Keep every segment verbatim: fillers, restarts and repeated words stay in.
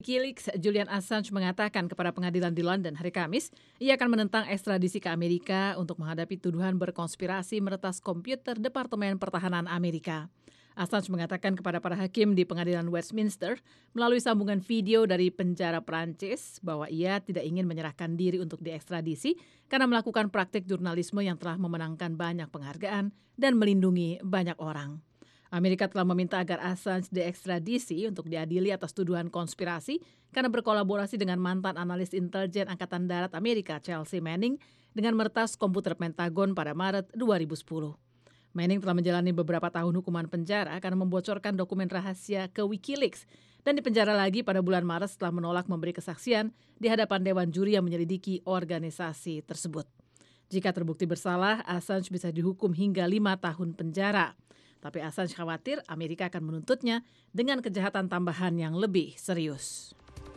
Wikileaks Julian Assange mengatakan kepada pengadilan di London hari Kamis, ia akan menentang ekstradisi ke Amerika untuk menghadapi tuduhan berkonspirasi meretas komputer Departemen Pertahanan Amerika. Assange mengatakan kepada para hakim di pengadilan Westminster melalui sambungan video dari penjara Prancis bahwa ia tidak ingin menyerahkan diri untuk diekstradisi karena melakukan praktik jurnalisme yang telah memenangkan banyak penghargaan dan melindungi banyak orang. Amerika telah meminta agar Assange diekstradisi untuk diadili atas tuduhan konspirasi karena berkolaborasi dengan mantan analis intelijen Angkatan Darat Amerika Chelsea Manning dengan meretas komputer Pentagon pada Maret dua ribu sepuluh. Manning telah menjalani beberapa tahun hukuman penjara karena membocorkan dokumen rahasia ke Wikileaks dan dipenjara lagi pada bulan Maret setelah menolak memberi kesaksian di hadapan Dewan Juri yang menyelidiki organisasi tersebut. Jika terbukti bersalah, Assange bisa dihukum hingga lima tahun penjara. Tapi Assange khawatir Amerika akan menuntutnya dengan kejahatan tambahan yang lebih serius.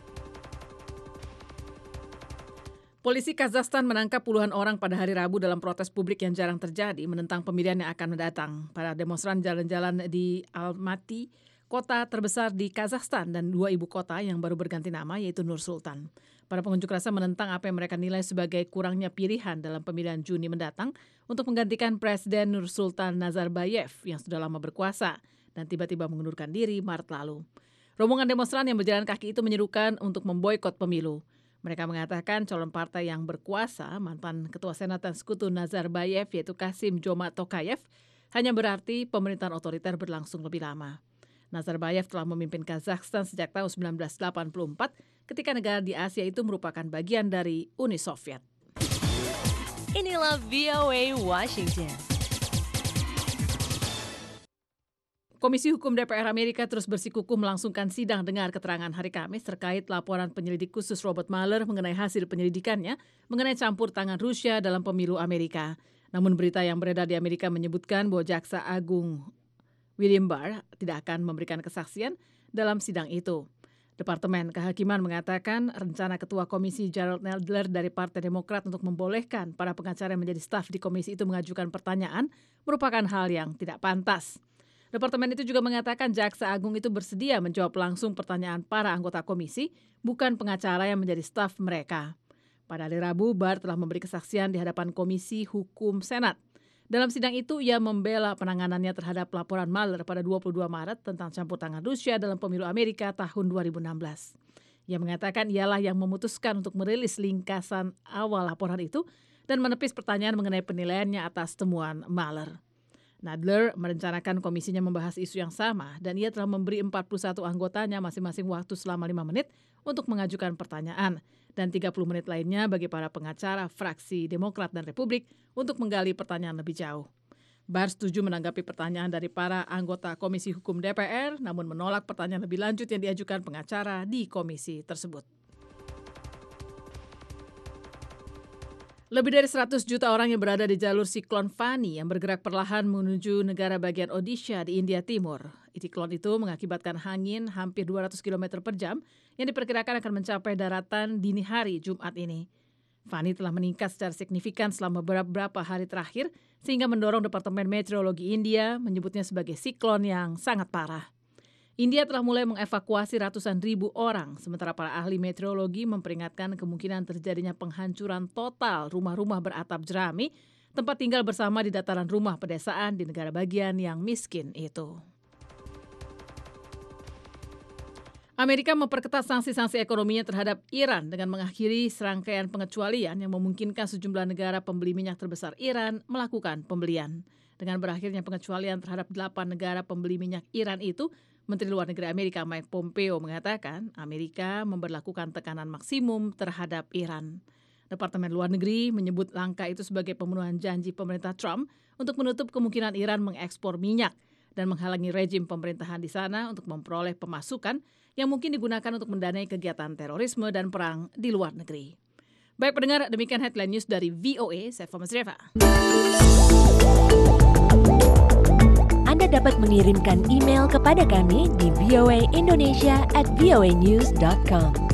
Polisi Kazakhstan menangkap puluhan orang pada hari Rabu dalam protes publik yang jarang terjadi menentang pemilihan yang akan mendatang. Para demonstran jalan-jalan di Almaty, kota terbesar di Kazakhstan, dan dua ibu kota yang baru berganti nama yaitu Nur Sultan. Para pengunjuk rasa menentang apa yang mereka nilai sebagai kurangnya pilihan dalam pemilihan Juni mendatang untuk menggantikan Presiden Nursultan Nazarbayev yang sudah lama berkuasa dan tiba-tiba mengundurkan diri Maret lalu. Rombongan demonstran yang berjalan kaki itu menyerukan untuk memboikot pemilu. Mereka mengatakan calon partai yang berkuasa, mantan Ketua Senat dan Sekutu Nazarbayev yaitu Kasim Joma Tokayev, hanya berarti pemerintahan otoriter berlangsung lebih lama. Nazarbayev telah memimpin Kazakhstan sejak tahun sembilan belas delapan puluh empat ketika negara di Asia itu merupakan bagian dari Uni Soviet. Inilah V O A Washington. Komisi Hukum D P R Amerika terus bersikukuh melangsungkan sidang dengar keterangan hari Kamis terkait laporan penyelidik khusus Robert Mueller mengenai hasil penyelidikannya mengenai campur tangan Rusia dalam pemilu Amerika. Namun berita yang beredar di Amerika menyebutkan bahwa Jaksa Agung William Barr tidak akan memberikan kesaksian dalam sidang itu. Departemen Kehakiman mengatakan rencana Ketua Komisi Gerald Nadler dari Partai Demokrat untuk membolehkan para pengacara yang menjadi staf di komisi itu mengajukan pertanyaan merupakan hal yang tidak pantas. Departemen itu juga mengatakan Jaksa Agung itu bersedia menjawab langsung pertanyaan para anggota komisi, bukan pengacara yang menjadi staf mereka. Pada hari Rabu, Barr telah memberi kesaksian di hadapan Komisi Hukum Senat. Dalam sidang itu, ia membela penanganannya terhadap laporan Mueller pada dua puluh dua Maret tentang campur tangan Rusia dalam pemilu Amerika tahun dua ribu enam belas. Ia mengatakan ialah yang memutuskan untuk merilis ringkasan awal laporan itu dan menepis pertanyaan mengenai penilaiannya atas temuan Mueller. Nadler merencanakan komisinya membahas isu yang sama dan ia telah memberi empat puluh satu anggotanya masing-masing waktu selama lima menit untuk mengajukan pertanyaan dan tiga puluh menit lainnya bagi para pengacara fraksi Demokrat dan Republik untuk menggali pertanyaan lebih jauh. Barr setuju menanggapi pertanyaan dari para anggota Komisi Hukum D P R namun menolak pertanyaan lebih lanjut yang diajukan pengacara di komisi tersebut. Lebih dari seratus juta orang yang berada di jalur siklon Fani yang bergerak perlahan menuju negara bagian Odisha di India Timur. Siklon itu mengakibatkan angin hampir dua ratus kilometer per jam yang diperkirakan akan mencapai daratan dini hari Jumat ini. Fani telah meningkat secara signifikan selama beberapa hari terakhir sehingga mendorong Departemen Meteorologi India menyebutnya sebagai siklon yang sangat parah. India telah mulai mengevakuasi ratusan ribu orang, sementara para ahli meteorologi memperingatkan kemungkinan terjadinya penghancuran total rumah-rumah beratap jerami, tempat tinggal bersama di dataran rumah pedesaan di negara bagian yang miskin itu. Amerika memperketat sanksi-sanksi ekonominya terhadap Iran dengan mengakhiri serangkaian pengecualian yang memungkinkan sejumlah negara pembeli minyak terbesar Iran melakukan pembelian. Dengan berakhirnya pengecualian terhadap delapan negara pembeli minyak Iran itu, Menteri Luar Negeri Amerika Mike Pompeo mengatakan Amerika memberlakukan tekanan maksimum terhadap Iran. Departemen Luar Negeri menyebut langkah itu sebagai pemenuhan janji pemerintah Trump untuk menutup kemungkinan Iran mengekspor minyak dan menghalangi rejim pemerintahan di sana untuk memperoleh pemasukan yang mungkin digunakan untuk mendanai kegiatan terorisme dan perang di luar negeri. Baik pendengar, demikian headline news dari V O A, saya Fama Sreva. Anda dapat mengirimkan email kepada kami di voaindonesia at voanews dot com.